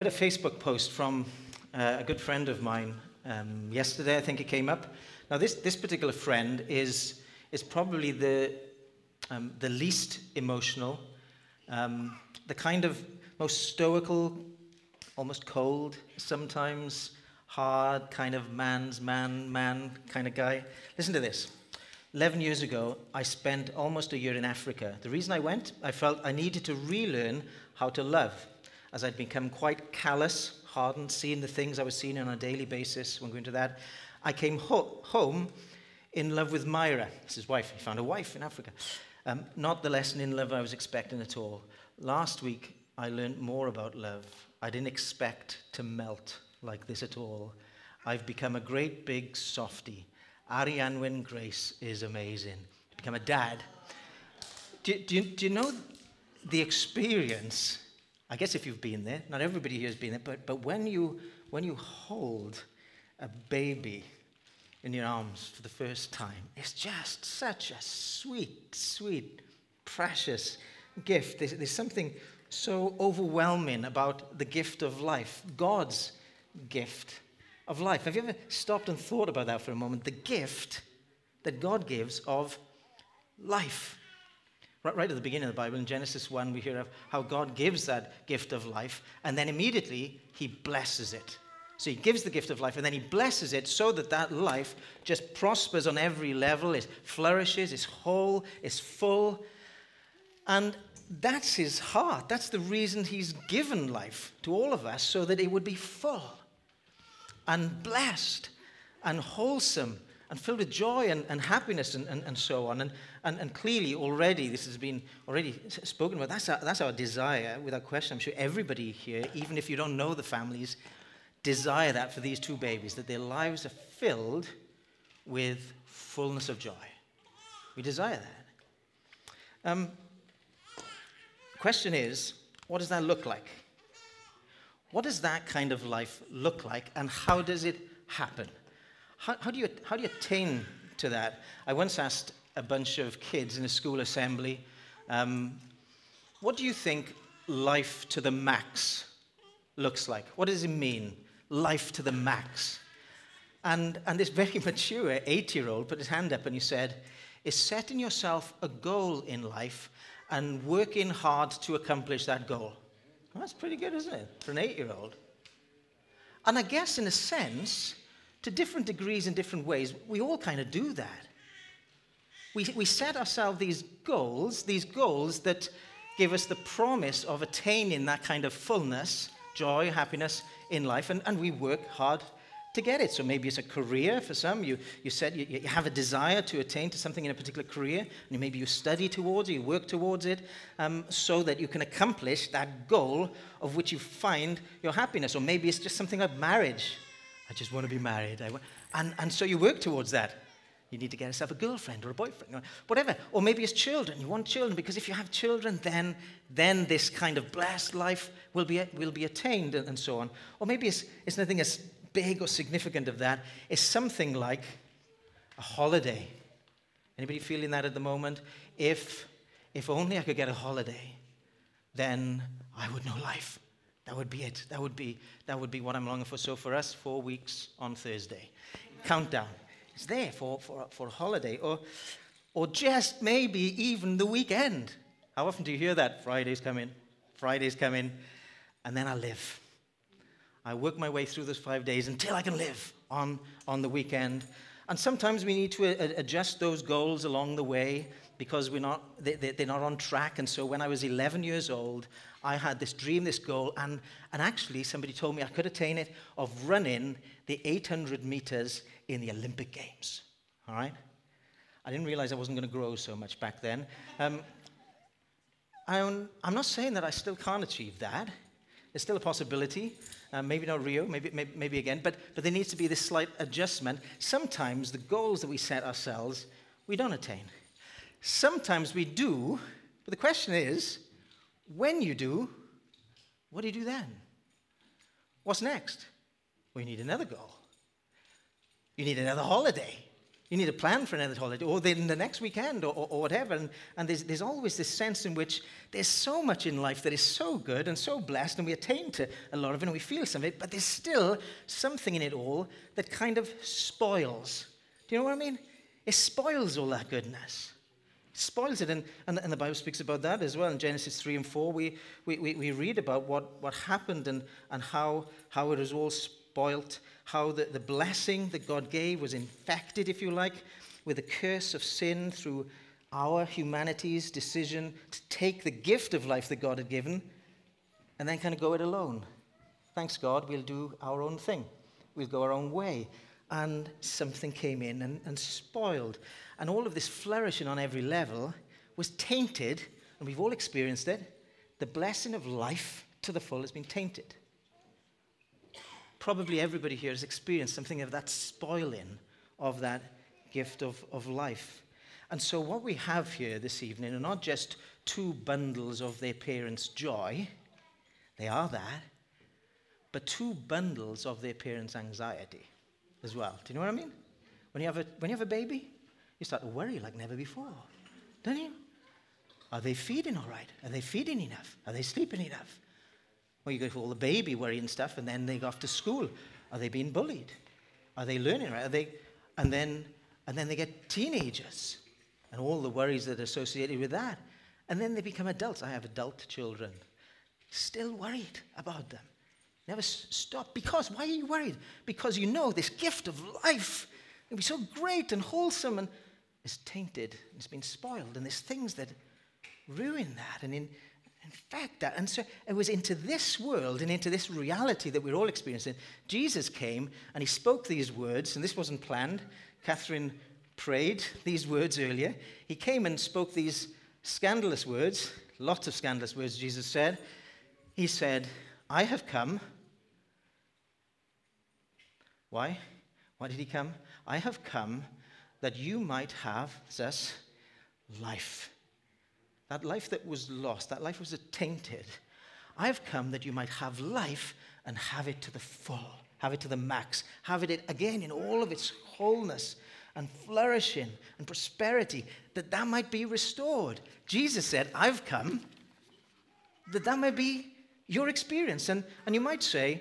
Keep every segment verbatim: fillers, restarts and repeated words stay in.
A Facebook post from uh, a good friend of mine um, yesterday. I think it came up. Now, this this particular friend is is probably the um, the least emotional, um, the kind of most stoical, almost cold, sometimes hard kind of man's man man kind of guy. Listen to this. Eleven years ago, I spent almost a year in Africa. The reason I went, I felt I needed to relearn how to love, as I'd become quite callous, hardened, seeing the things I was seeing on a daily basis. When going to that, I came ho- home in love with Myra. That's his wife. He found a wife in Africa. Um, not the lesson in love I was expecting at all. Last week, I learned more about love. I didn't expect to melt like this at all. I've become a great big softie. Ariane Wynne Grace is amazing. Become a dad. Do, do, you, do you know the experience? I guess if you've been there, not everybody here has been there, but, but when you when you hold a baby in your arms for the first time, it's just such a sweet, sweet, precious gift. There's, there's something so overwhelming about the gift of life, God's gift of life. Have you ever stopped and thought about that for a moment? The gift that God gives of life. Right, right at the beginning of the Bible, in Genesis one, we hear of how God gives that gift of life, and then immediately he blesses it. So he gives the gift of life, and then he blesses it so that that life just prospers on every level. It flourishes, it's whole, it's full. And that's his heart. That's the reason he's given life to all of us, so that it would be full and blessed and wholesome and filled with joy and, and happiness and, and, and so on. And, and, and clearly already, this has been already spoken about, that's our, that's our desire, without question. I'm sure everybody here, even if you don't know the families, desire that for these two babies, that their lives are filled with fullness of joy. We desire that. Um, the question is, what does that look like? What does that kind of life look like, and how does it happen? How, how do you how do you attain to that? I once asked a bunch of kids in a school assembly, um, what do you think life to the max looks like? What does it mean, life to the max? And and this very mature eight-year-old put his hand up and he said, "It's setting yourself a goal in life and working hard to accomplish that goal." Well, that's pretty good, isn't it, for an eight-year-old? And I guess, in a sense, to different degrees in different ways, we all kind of do that. We, we set ourselves these goals, these goals that give us the promise of attaining that kind of fullness, joy, happiness in life, and, and we work hard to get it. So maybe it's a career for some. You, you said you, you have a desire to attain to something in a particular career, and maybe you study towards it, you work towards it, um, so that you can accomplish that goal of which you find your happiness. Or maybe it's just something like marriage. I just want to be married. I want, and, and so you work towards that. You need to get yourself a girlfriend or a boyfriend, or whatever. Or maybe it's children. You want children, because if you have children, then, then this kind of blessed life will be, will be attained, and, and so on. Or maybe it's, it's nothing as big or significant of that. It's something like a holiday. Anybody feeling that at the moment? If, if only I could get a holiday, then I would know life. That would be it. That would be, that would be what I'm longing for. So for us, four weeks on Thursday. Countdown. It's there for, for, for a holiday. Or, or just maybe even the weekend. How often do you hear that? Friday's coming. Friday's coming. And then I live. I work my way through those five days until I can live on, on the weekend. And sometimes we need to a- adjust those goals along the way because we're not, they, they, they're not on track. And so when I was eleven years old, I had this dream, this goal, and, and actually somebody told me I could attain it, of running the eight hundred meters in the Olympic Games. All right? I didn't realize I wasn't going to grow so much back then. Um, I'm, I'm not saying that I still can't achieve that. There's still a possibility. Uh, maybe not Rio, maybe, maybe maybe again, but, but there needs to be this slight adjustment. Sometimes the goals that we set ourselves, we don't attain. Sometimes we do, but the question is, when you do, what do you do then? What's next? Well, you need another goal. You need another holiday. You need a plan for another holiday, or then the next weekend, or, or, or whatever. And, and there's, there's always this sense in which there's so much in life that is so good and so blessed, and we attain to a lot of it, and we feel some of it, but there's still something in it all that kind of spoils. Do you know what I mean? It spoils all that goodness. It spoils it, and, and, and the Bible speaks about that as well. In Genesis three and four, we, we, we, we read about what, what happened and, and how, how it was all spoilt, how the, the blessing that God gave was infected, if you like, with the curse of sin through our humanity's decision to take the gift of life that God had given and then kind of go it alone. Thanks God, we'll do our own thing. We'll go our own way. And something came in and, and spoiled. And all of this flourishing on every level was tainted, and we've all experienced it. The blessing of life to the full has been tainted. Probably everybody here has experienced something of that spoiling of that gift of, of life. And so what we have here this evening are not just two bundles of their parents' joy, they are that, but two bundles of their parents' anxiety as well. Do you know what I mean? When you have a, when you have a baby, you start to worry like never before, don't you? Are they feeding all right? Are they feeding enough? Are they sleeping enough? Well, you go through all the baby worry and stuff, and then they go off to school. Are they being bullied? Are they learning right? Are they, and then, and then they get teenagers, and all the worries that are associated with that. And then they become adults. I have adult children. Still worried about them. Never stop. Because, why are you worried? Because you know this gift of life can be so great and wholesome and it's tainted. It's been spoiled. And there's things that ruin that and in, infect that. And so it was into this world and into this reality that we're all experiencing. Jesus came and he spoke these words, and this wasn't planned. Catherine prayed these words earlier. He came and spoke these scandalous words, lots of scandalous words, Jesus said. He said, I have come. Why? Why did he come? I have come that you might have, thus, life. That life that was lost, that life was tainted. I have come that you might have life and have it to the full, have it to the max, have it again in all of its wholeness and flourishing and prosperity, that that might be restored. Jesus said, I've come that that might be your experience. And, and you might say,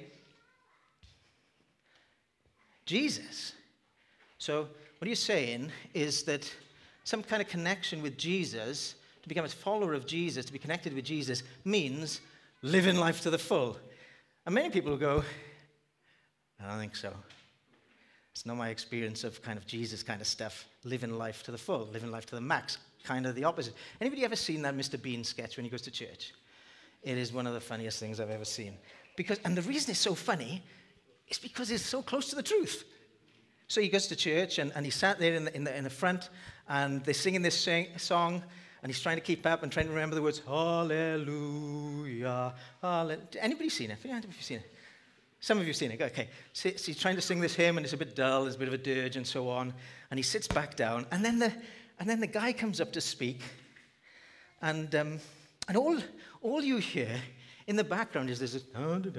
Jesus. So what you're saying is that some kind of connection with Jesus, to become a follower of Jesus, to be connected with Jesus, means living life to the full. And many people will go, I don't think so. It's not my experience of kind of Jesus kind of stuff, living life to the full, living life to the max, kind of the opposite. Anybody ever seen that Mister Bean sketch when he goes to church? It is one of the funniest things I've ever seen. Because, and the reason it's so funny is because it's so close to the truth. So he goes to church, and, and he sat there in the, in, the, in the front, and they're singing this sing, song, and he's trying to keep up and trying to remember the words, hallelujah, hallelujah. Anybody seen it? Have you seen it? Some of you have seen it. Okay. So, so he's trying to sing this hymn, and it's a bit dull, there's a bit of a dirge, and so on. And he sits back down, and then the, and then the guy comes up to speak, and, um, and all, all you hear in the background is this,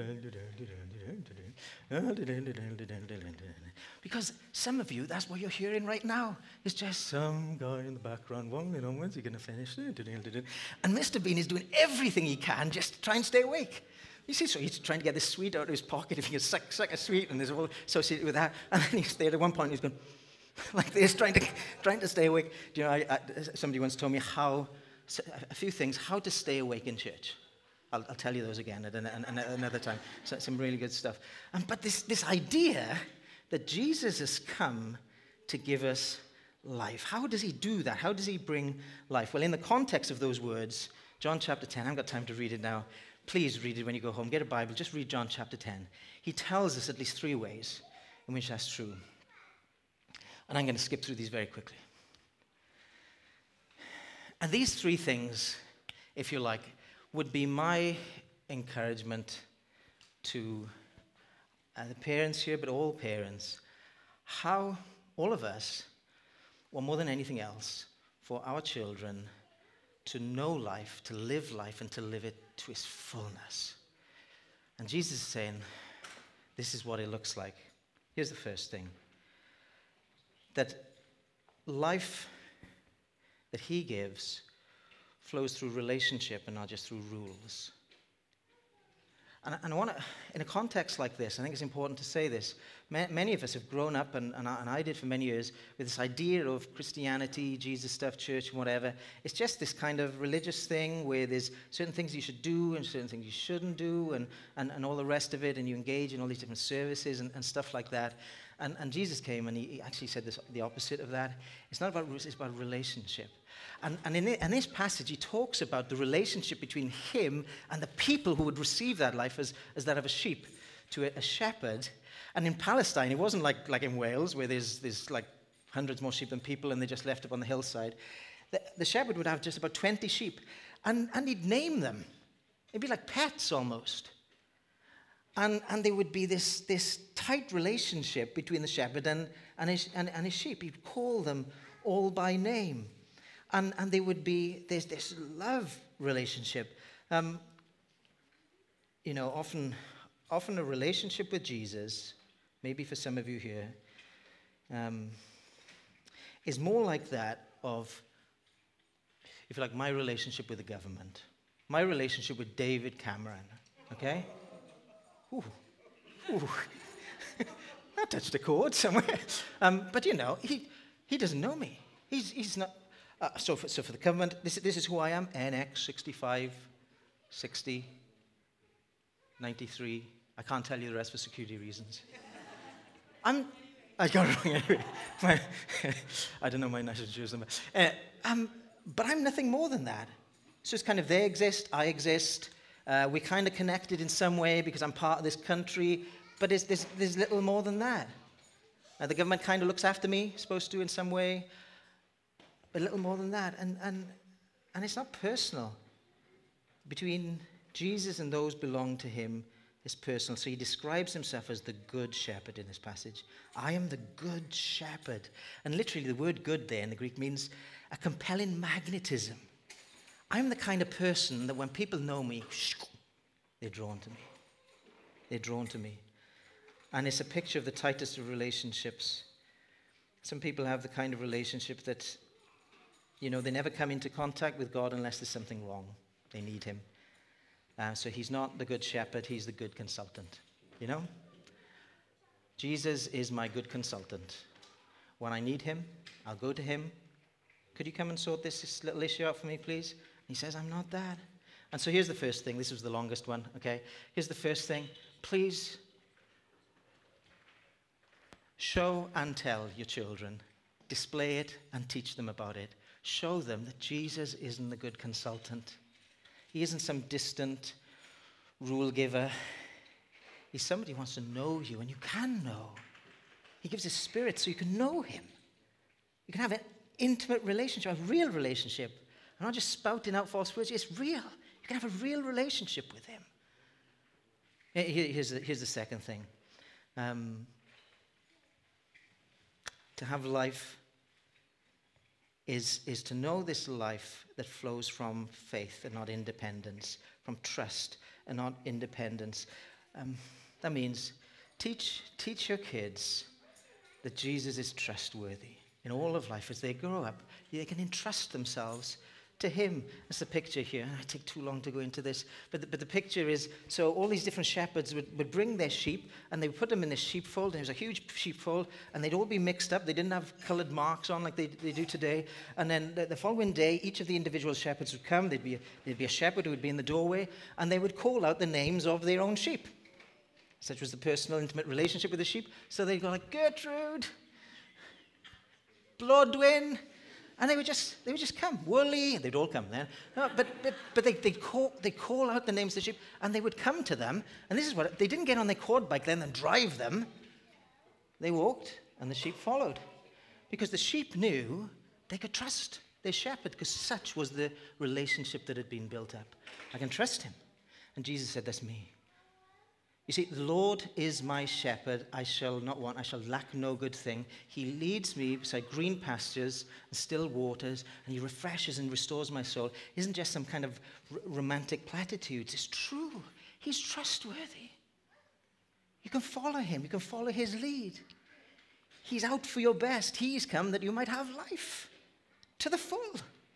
because some of you, that's what you're hearing right now. It's just some guy in the background, well, you know, when's he going to finish? And Mister Bean is doing everything he can just to try and stay awake. You see, so he's trying to get this sweet out of his pocket if he can suck, suck a sweet, and there's all associated with that. And then he's there at one point, he's going like this, trying to trying to stay awake. Do you know, I, I, somebody once told me how, a few things, how to stay awake in church. I'll, I'll tell you those again at an, an, another time. So, some really good stuff. Um, but this, this idea that Jesus has come to give us life, how does he do that? How does he bring life? Well, in the context of those words, John chapter ten, I haven't got time to read it now. Please read it when you go home. Get a Bible. Just read John chapter ten. He tells us at least three ways in which that's true. And I'm going to skip through these very quickly. And these three things, if you like, would be my encouragement to uh, the parents here, but all parents, how all of us, well, more than anything else, for our children to know life, to live life, and to live it to its fullness. And Jesus is saying, this is what it looks like. Here's the first thing. That life that he gives flows through relationship and not just through rules. And, and I want to, in a context like this, I think it's important to say this. Ma- many of us have grown up, and, and, I, and I did for many years, with this idea of Christianity, Jesus stuff, church, whatever. It's just this kind of religious thing where there's certain things you should do and certain things you shouldn't do, and, and, and all the rest of it, and you engage in all these different services and, and stuff like that. And, and Jesus came and he, he actually said this, the opposite of that. It's not about rules, it's about relationship. And, and in, it, in this passage, he talks about the relationship between him and the people who would receive that life as, as that of a sheep to a, a shepherd. And in Palestine, it wasn't like, like in Wales, where there's, there's like hundreds more sheep than people, and they're just left up on the hillside. The, the shepherd would have just about twenty sheep, and, and he'd name them. It'd be like pets almost. And, and there would be this, this tight relationship between the shepherd and, and, his, and, and his sheep. He'd call them all by name. And, and there would be this, this love relationship. Um, you know, often, often a relationship with Jesus, maybe for some of you here, um, is more like that of, if you like, my relationship with the government. My relationship with David Cameron, okay? Ooh, ooh. That touched a chord somewhere. Um, but, you know, he, he doesn't know me. He's, he's not... Uh, so, for, so for the government, this, this is who I am, N X sixty-five, sixty, ninety-three. I can't tell you the rest for security reasons. I'm, I got it wrong anyway. My, I don't know my national insurance number. Uh, um, but I'm nothing more than that. So it's kind of they exist, I exist. Uh, we're kind of connected in some way because I'm part of this country, but there's, there's, there's little more than that. Uh, the government kind of looks after me, supposed to in some way. A little more than that. And, and, and it's not personal. Between Jesus and those belong to him is personal. So he describes himself as the good shepherd in this passage. I am the good shepherd. And literally the word good there in the Greek means a compelling magnetism. I'm the kind of person that when people know me, they're drawn to me. They're drawn to me. And it's a picture of the tightest of relationships. Some people have the kind of relationship that, you know, they never come into contact with God unless there's something wrong. They need him. Uh, so he's not the good shepherd, he's the good consultant. You know? Jesus is my good consultant. When I need him, I'll go to him. Could you come and sort this, this little issue out for me, please? And he says, I'm not that. And so here's the first thing. This was the longest one, okay? Here's the first thing. Please show and tell your children. Display it and teach them about it. Show them that Jesus isn't the good consultant. He isn't some distant rule giver. He's somebody who wants to know you, and you can know. He gives his spirit so you can know him. You can have an intimate relationship, a real relationship. I'm not just spouting out false words. It's real. You can have a real relationship with him. Here's the, here's the second thing. Um, to have life is, is to know this life that flows from faith and not independence, from trust and not independence. Um, that means teach, teach your kids that Jesus is trustworthy in all of life. As they grow up, they can entrust themselves to him. That's the picture here. I take too long to go into this. But the, but the picture is, so all these different shepherds would, would bring their sheep, and they would put them in this sheepfold. There was a huge sheepfold, and they'd all be mixed up. They didn't have colored marks on like they, they do today. And then the, the following day, each of the individual shepherds would come. There'd be, a, there'd be a shepherd who would be in the doorway, and they would call out the names of their own sheep. Such was the personal, intimate relationship with the sheep. So they'd go like, Gertrude, Blodwyn. And they would just they would just come. Wooly, they'd all come then. No, but but, but they, they'd, call, they'd call out the names of the sheep, and they would come to them. And this is what, they didn't get on their quad bike then and drive them. They walked, and the sheep followed. Because the sheep knew they could trust their shepherd, because such was the relationship that had been built up. I can trust him. And Jesus said, that's me. You see, the Lord is my shepherd. I shall not want, I shall lack no good thing. He leads me beside green pastures and still waters, and he refreshes and restores my soul. It isn't just some kind of r- romantic platitudes. It's true. He's trustworthy. You can follow him. You can follow his lead. He's out for your best. He's come that you might have life to the full.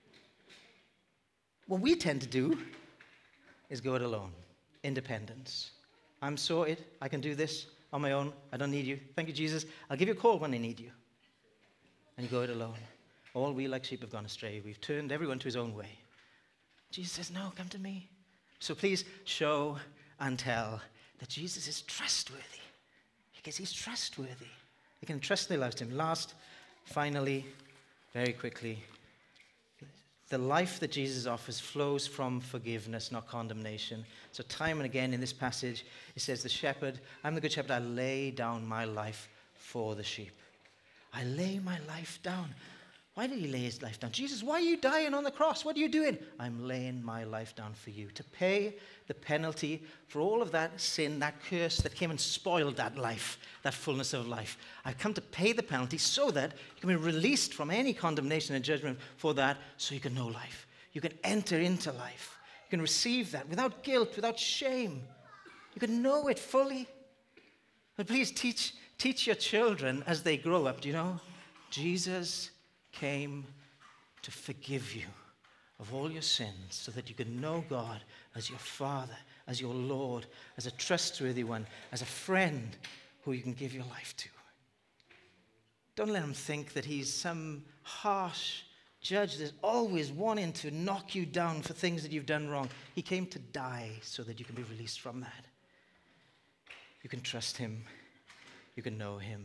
What we tend to do is go it alone. Independence. I'm sorted. I can do this on my own. I don't need you. Thank you, Jesus. I'll give you a call when I need you. And you go it alone. All we like sheep have gone astray. We've turned everyone to his own way. Jesus says, no, come to me. So please show and tell that Jesus is trustworthy. Because he's trustworthy. They can trust their lives to him. Last, finally, very quickly, the life that Jesus offers flows from forgiveness, not condemnation. So time and again in this passage, it says, the shepherd, I'm the good shepherd, I lay down my life for the sheep. I lay my life down. Why did he lay his life down? Jesus, why are you dying on the cross? What are you doing? I'm laying my life down for you to pay the penalty for all of that sin, that curse that came and spoiled that life, that fullness of life. I've come to pay the penalty so that you can be released from any condemnation and judgment for that, so you can know life. You can enter into life. You can receive that without guilt, without shame. You can know it fully. But please teach, teach your children as they grow up, do you know? Jesus came to forgive you of all your sins so that you can know God as your Father, as your Lord, as a trustworthy one, as a friend who you can give your life to. Don't let him think that he's some harsh judge that's always wanting to knock you down for things that you've done wrong. He came to die so that you can be released from that. You can trust him. You can know him.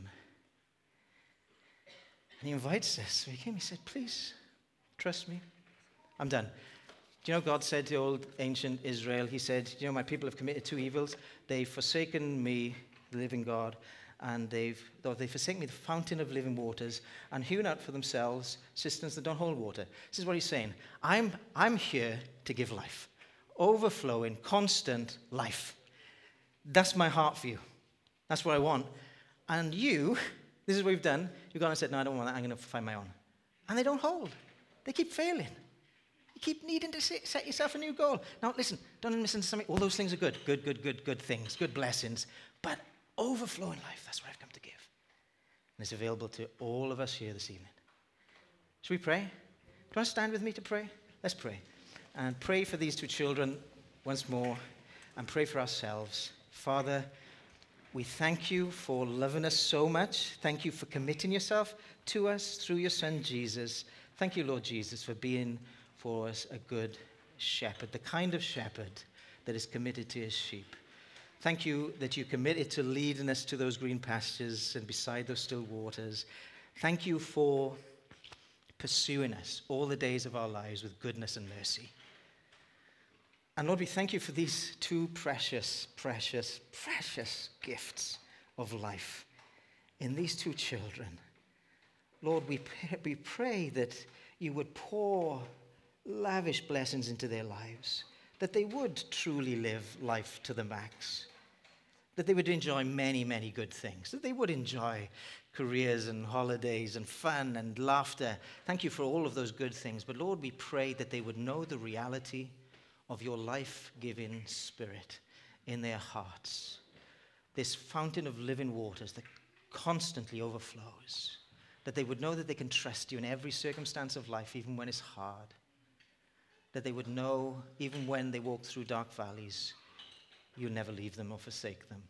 And he invites us. So he came, he said, please, trust me. I'm done. Do you know God said to old ancient Israel, he said, you know, my people have committed two evils. They've forsaken me, the living God, and they've, they've forsaken me, the fountain of living waters, and hewn out for themselves cisterns that don't hold water. This is what he's saying. I'm, I'm here to give life. Overflowing, constant life. That's my heart for you. That's what I want. And you... This is what we've done. You've gone and said, no, I don't want that. I'm going to find my own. And they don't hold. They keep failing. You keep needing to set yourself a new goal. Now, listen, don't misunderstand me. All those things are good. Good, good, good, good things. Good blessings. But overflowing life, that's what I've come to give. And it's available to all of us here this evening. Should we pray? Do you want to stand with me to pray? Let's pray. And pray for these two children once more. And pray for ourselves. Father, we thank you for loving us so much. Thank you for committing yourself to us through your Son, Jesus. Thank you, Lord Jesus, for being for us a good shepherd, the kind of shepherd that is committed to his sheep. Thank you that you committed to leading us to those green pastures and beside those still waters. Thank you for pursuing us all the days of our lives with goodness and mercy. And Lord, we thank you for these two precious, precious, precious gifts of life in these two children. Lord, we pray, we pray that you would pour lavish blessings into their lives, that they would truly live life to the max, that they would enjoy many, many good things, that they would enjoy careers and holidays and fun and laughter. Thank you for all of those good things. But Lord, we pray that they would know the reality of your life-giving spirit in their hearts. This fountain of living waters that constantly overflows. That they would know that they can trust you in every circumstance of life, even when it's hard. That they would know, even when they walk through dark valleys, you'll never leave them or forsake them.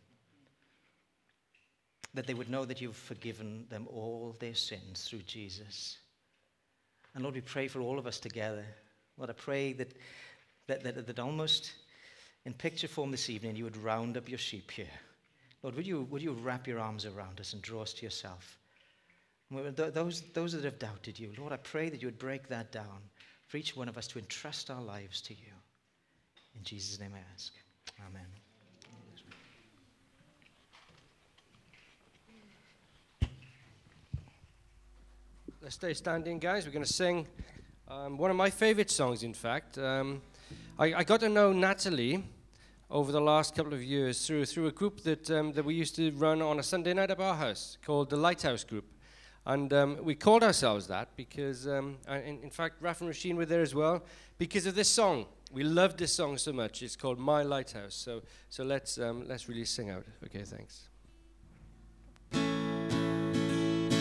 That they would know that you've forgiven them all their sins through Jesus. And Lord, we pray for all of us together. Lord, I pray that That, that, that almost in picture form this evening, you would round up your sheep here. Lord, would you, would you wrap your arms around us and draw us to yourself? Those, those that have doubted you, Lord, I pray that you would break that down for each one of us to entrust our lives to you. In Jesus' name I ask. Amen. Let's stay standing, guys. We're going to sing um, one of my favorite songs, in fact. Um, I, I got to know Natalie over the last couple of years through through a group that um, that we used to run on a Sunday night at our house called the Lighthouse Group. And um, we called ourselves that because, um, in, in fact, Raf and Rasheen were there as well, because of this song. We loved this song so much. It's called My Lighthouse. So so let's um, let's really sing out. Okay, thanks.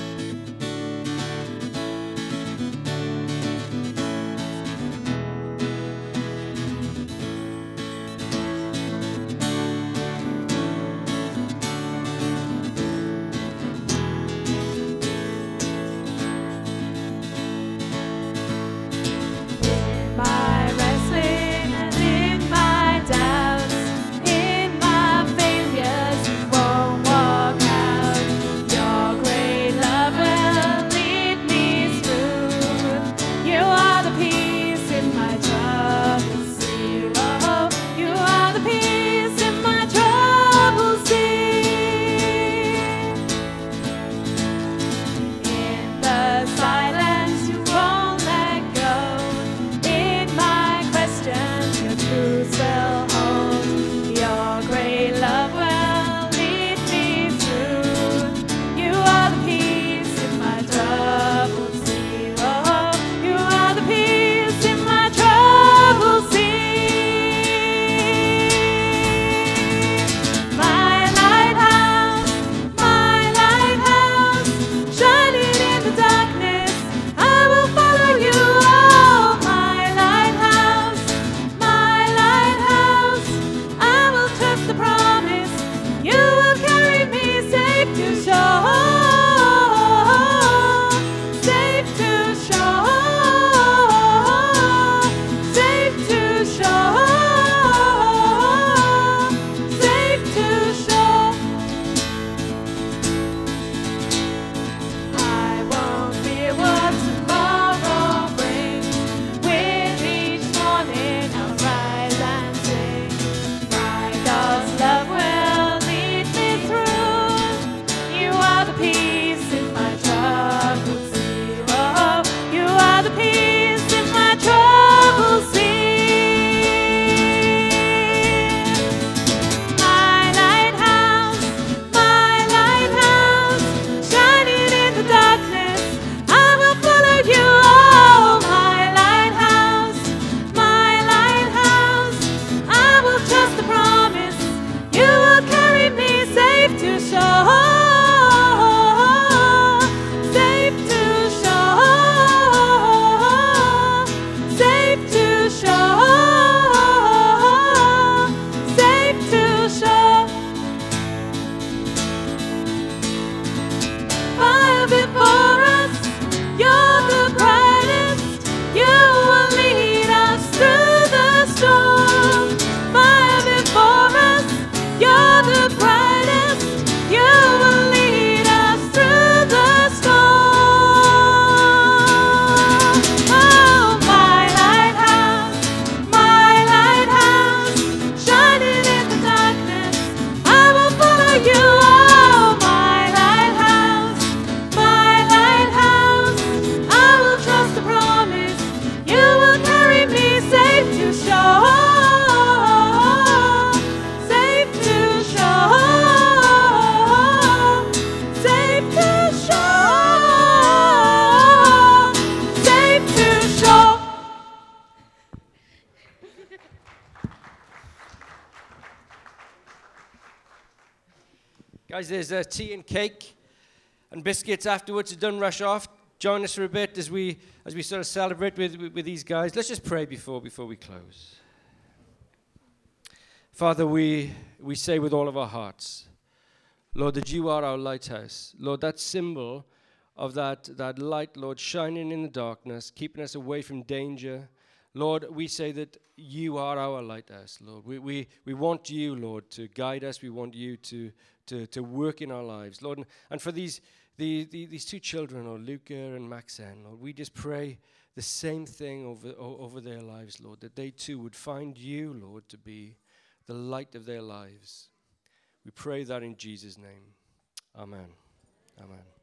Guys, there's uh, tea and cake and biscuits afterwards, so don't rush off. Join us for a bit as we as we sort of celebrate with, with, with these guys. Let's just pray before before we close. Father, we we say with all of our hearts, Lord, that you are our lighthouse. Lord, that symbol of that, that light, Lord, shining in the darkness, keeping us away from danger. Lord, we say that you are our lighthouse, Lord. We we, we want you, Lord, to guide us. We want you to, to, to work in our lives, Lord. And, and for these the, the, these two children, Lord, Luca and Maxine, Lord, we just pray the same thing over, o- over their lives, Lord, that they too would find you, Lord, to be the light of their lives. We pray that in Jesus' name. Amen. Amen.